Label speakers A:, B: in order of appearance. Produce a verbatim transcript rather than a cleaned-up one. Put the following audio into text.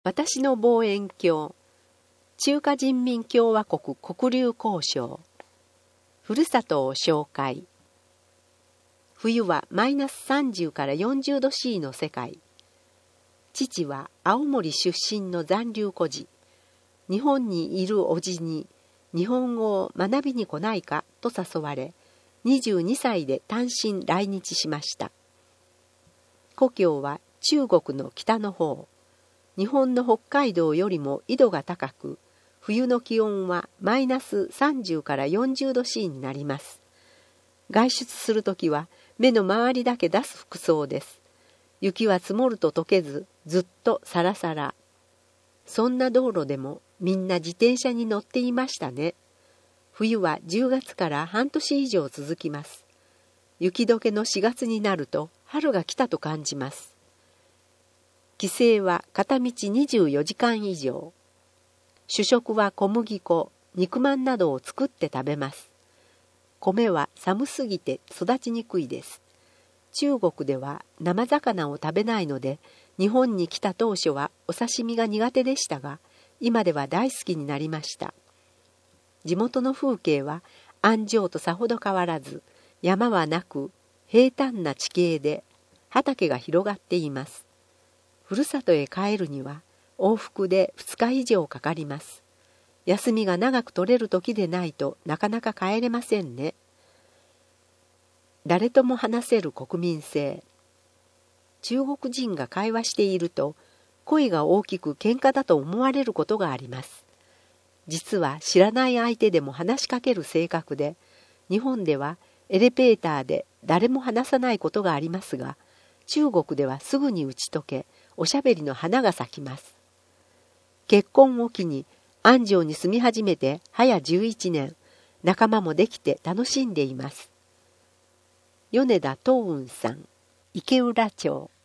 A: 私の望遠鏡、中華人民共和国黒竜江省、ふるさとを紹介。冬はマイナスさんじゅうからよんじゅうど C の世界。父は青森出身の残留孤児。日本にいる叔父に日本語を学びに来ないかと誘われ、にじゅうにさいで単身来日しました。故郷は中国の北の方。日本の北海道よりも緯度が高く、冬の気温はマイナスさんじゅうからよんじゅうど C になります。外出するときは目の周りだけ出す服装です。雪は積もると溶けず、ずっとサラサラ。そんな道路でもみんな自転車に乗っていましたね。冬はじゅうがつから半年以上続きます。雪解けのしがつになると春が来たと感じます。帰省は片道にじゅうよじかん以上。主食は小麦粉、肉まんなどを作って食べます。米は寒すぎて育ちにくいです。中国では生魚を食べないので、日本に来た当初はお刺身が苦手でしたが、今では大好きになりました。地元の風景は安城とさほど変わらず、山はなく平坦な地形で畑が広がっています。ふるさとへ帰るには往復でふつか以上かかります。休みが長く取れる時でないとなかなか帰れませんね。誰とも話せる国民性。中国人が会話していると声が大きく喧嘩だと思われることがあります。実は知らない相手でも話しかける性格で、日本ではエレベーターで誰も話さないことがありますが、中国ではすぐに打ち解け、おしゃべりの花が咲きます。結婚を機に安城に住み始めて早じゅういちねん、仲間もできて楽しんでいます。米田東雲さん、池浦町。